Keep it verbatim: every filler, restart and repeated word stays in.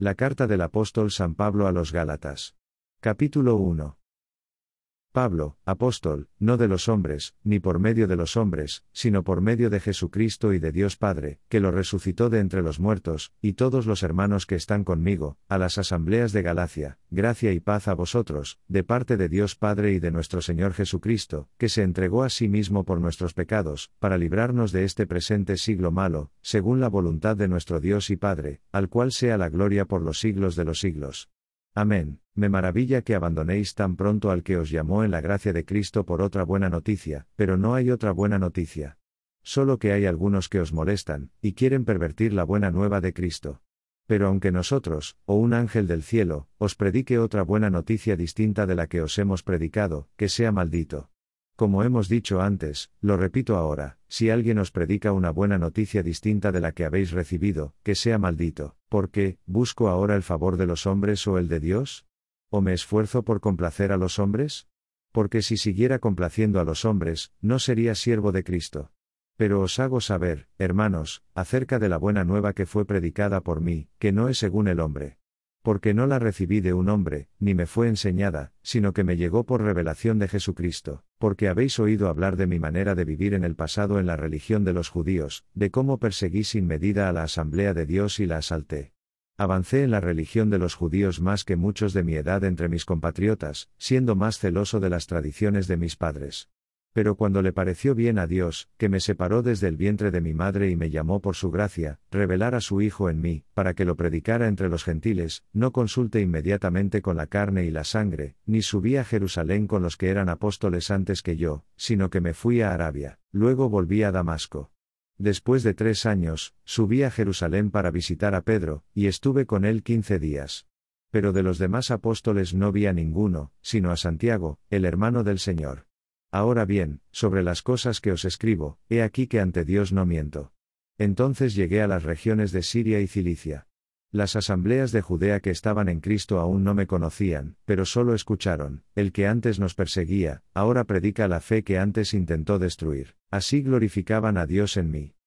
La carta del apóstol San Pablo a los Gálatas. Capítulo uno. Pablo, apóstol, no de los hombres, ni por medio de los hombres, sino por medio de Jesucristo y de Dios Padre, que lo resucitó de entre los muertos, y todos los hermanos que están conmigo, a las asambleas de Galacia, gracia y paz a vosotros, de parte de Dios Padre y de nuestro Señor Jesucristo, que se entregó a sí mismo por nuestros pecados, para librarnos de este presente siglo malo, según la voluntad de nuestro Dios y Padre, al cual sea la gloria por los siglos de los siglos. Amén. Me maravilla que abandonéis tan pronto al que os llamó en la gracia de Cristo por otra buena noticia, pero no hay otra buena noticia. Solo que hay algunos que os molestan, y quieren pervertir la buena nueva de Cristo. Pero aunque nosotros, o un ángel del cielo, os predique otra buena noticia distinta de la que os hemos predicado, que sea maldito. Como hemos dicho antes, lo repito ahora, si alguien os predica una buena noticia distinta de la que habéis recibido, que sea maldito, porque, ¿busco ahora el favor de los hombres o el de Dios? ¿O me esfuerzo por complacer a los hombres? Porque si siguiera complaciendo a los hombres, no sería siervo de Cristo. Pero os hago saber, hermanos, acerca de la buena nueva que fue predicada por mí, que no es según el hombre. Porque no la recibí de un hombre, ni me fue enseñada, sino que me llegó por revelación de Jesucristo, porque habéis oído hablar de mi manera de vivir en el pasado en la religión de los judíos, de cómo perseguí sin medida a la asamblea de Dios y la asalté. Avancé en la religión de los judíos más que muchos de mi edad entre mis compatriotas, siendo más celoso de las tradiciones de mis padres. Pero cuando le pareció bien a Dios, que me separó desde el vientre de mi madre y me llamó por su gracia, revelar a su Hijo en mí, para que lo predicara entre los gentiles, no consulté inmediatamente con la carne y la sangre, ni subí a Jerusalén con los que eran apóstoles antes que yo, sino que me fui a Arabia, luego volví a Damasco. Después de tres años, subí a Jerusalén para visitar a Pedro, y estuve con él quince días. Pero de los demás apóstoles no vi a ninguno, sino a Santiago, el hermano del Señor. Ahora bien, sobre las cosas que os escribo, he aquí que ante Dios no miento. Entonces llegué a las regiones de Siria y Cilicia. Las asambleas de Judea que estaban en Cristo aún no me conocían, pero solo escucharon, el que antes nos perseguía, ahora predica la fe que antes intentó destruir. Así glorificaban a Dios en mí.